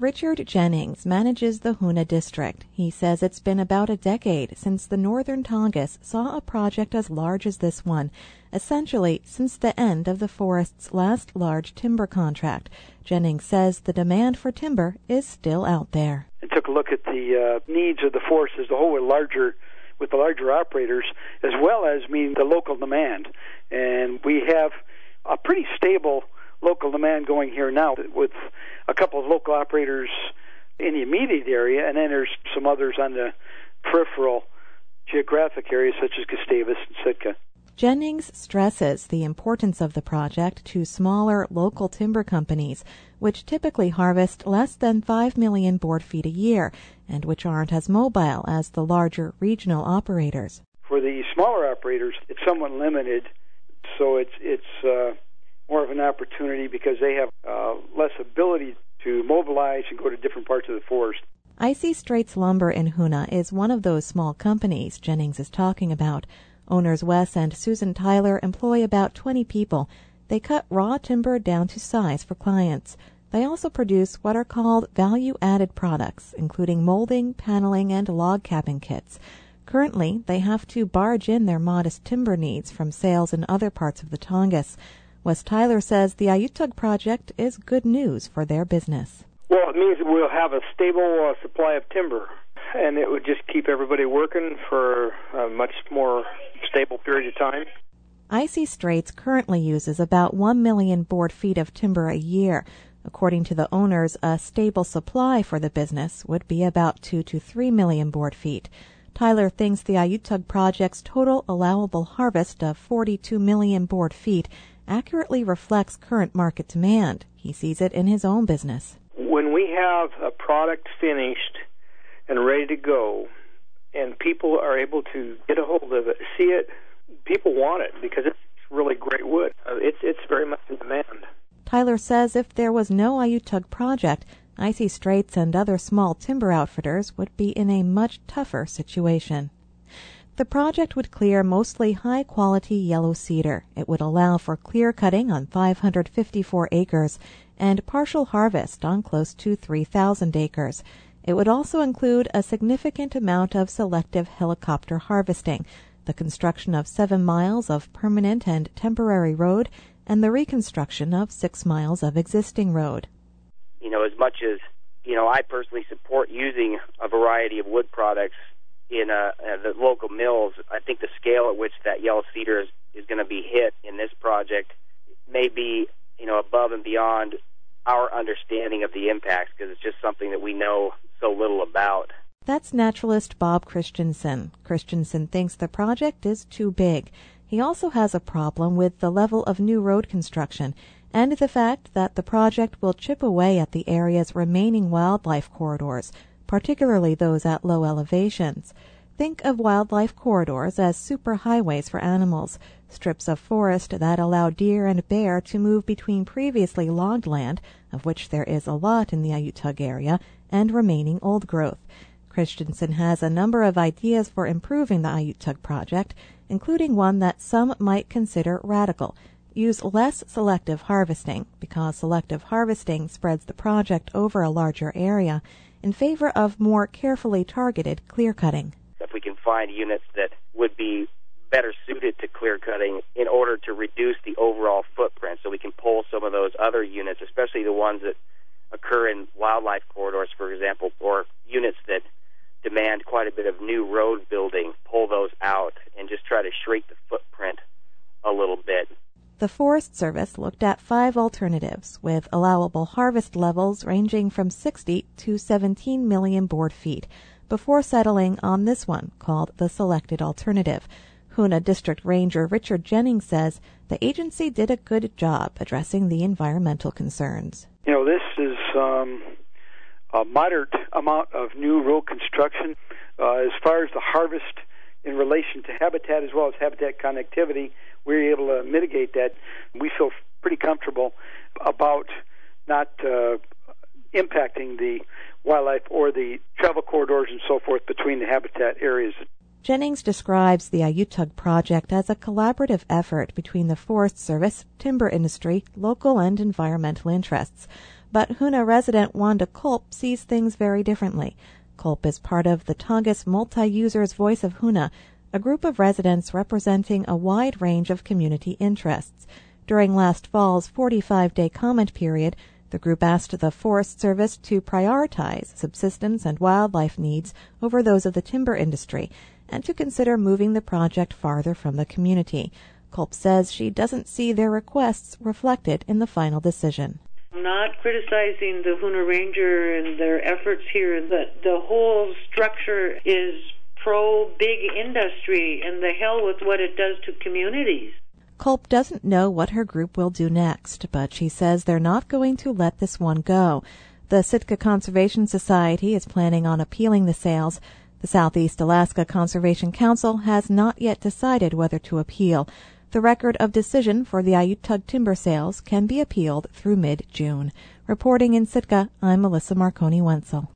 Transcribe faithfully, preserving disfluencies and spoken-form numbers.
Richard Jennings manages the Hoonah district. He says it's been about a decade since the Northern Tongass saw a project as large as this one, essentially since the end of the forest's last large timber contract. Jennings says the demand for timber is still out there. And took a look at the uh, needs of the forest as a whole with larger with the larger operators, as well as meeting the local demand. And we have a pretty stable local demand going here now with a couple of local operators in the immediate area, and then there's some others on the peripheral geographic areas such as Gustavus and Sitka. Jennings stresses the importance of the project to smaller local timber companies, which typically harvest less than five million board feet a year and which aren't as mobile as the larger regional operators. For the smaller operators, it's somewhat limited, so it's it's uh, more of an opportunity because they have uh, less ability to mobilize and go to different parts of the forest. Icy Straits Lumber in Hoonah is one of those small companies Jennings is talking about. Owners Wes and Susan Tyler employ about twenty people. They cut raw timber down to size for clients. They also produce what are called value-added products, including molding, paneling, and log cabin kits. Currently, they have to barge in their modest timber needs from sales in other parts of the Tongass. Wes Tyler says the Ayutthaya project is good news for their business. Well, it means that we'll have a stable uh, supply of timber, and it would just keep everybody working for a much more stable period of time. Icy Straits currently uses about one million board feet of timber a year. According to the owners, a stable supply for the business would be about two to three million board feet. Tyler thinks the Ayutthaya project's total allowable harvest of forty-two million board feet accurately reflects current market demand. He sees it in his own business. When we have a product finished and ready to go, and people are able to get a hold of it, see it, people want it because it's really great wood. Uh, it's it's very much in demand. Tyler says if there was no Ayutthaya project, Icy Straits and other small timber outfitters would be in a much tougher situation. The project would clear mostly high-quality yellow cedar. It would allow for clear cutting on five hundred fifty-four acres and partial harvest on close to three thousand acres. It would also include a significant amount of selective helicopter harvesting, the construction of seven miles of permanent and temporary road, and the reconstruction of six miles of existing road. You know, as much as, you know, I personally support using a variety of wood products in uh, the local mills, I think the scale at which that yellow cedar is, is going to be hit in this project may be, you know, above and beyond our understanding of the impacts, because it's just something that we know so little about. That's naturalist Bob Christensen. Christensen thinks the project is too big. He also has a problem with the level of new road construction and the fact that the project will chip away at the area's remaining wildlife corridors, particularly those at low elevations. Think of wildlife corridors as superhighways for animals, strips of forest that allow deer and bear to move between previously logged land, of which there is a lot in the Ayutthaya area, and remaining old growth. Christensen has a number of ideas for improving the Ayutthaya project, including one that some might consider radical. Use less selective harvesting, because selective harvesting spreads the project over a larger area, in favor of more carefully targeted clear-cutting. If we can find units that would be better suited to clear-cutting in order to reduce the overall footprint, so we can pull some of those other units, especially the ones that occur in wildlife corridors, for example, or units that demand quite a bit of new road building, pull those out and just try to shrink the footprint a little bit. The Forest Service looked at five alternatives, with allowable harvest levels ranging from sixty to seventeen million board feet, before settling on this one, called the Selected Alternative. Hoonah District Ranger Richard Jennings says the agency did a good job addressing the environmental concerns. You know, this is um, a moderate amount of new road construction. Uh, as far as the harvest in relation to habitat as well as habitat connectivity, we're able to mitigate that. We feel pretty comfortable about not uh, impacting the wildlife or the travel corridors and so forth between the habitat areas. Jennings describes the Ayutthaya project as a collaborative effort between the Forest Service, timber industry, local and environmental interests. But Hoonah resident Wanda Culp sees things very differently. Culp is part of the Tongass Multi-Users Voice of Hoonah, a group of residents representing a wide range of community interests. During last fall's forty-five day comment period, the group asked the Forest Service to prioritize subsistence and wildlife needs over those of the timber industry, and to consider moving the project farther from the community. Culp says she doesn't see their requests reflected in the final decision. I'm not criticizing the Hoonah Ranger and their efforts here, but the whole structure is pro-big industry, and the hell with what it does to communities. Culp doesn't know what her group will do next, but she says they're not going to let this one go. The Sitka Conservation Society is planning on appealing the sales. The Southeast Alaska Conservation Council has not yet decided whether to appeal. The record of decision for the Ayutthaya timber sales can be appealed through mid-June. Reporting in Sitka, I'm Melissa Marconi-Wenzel.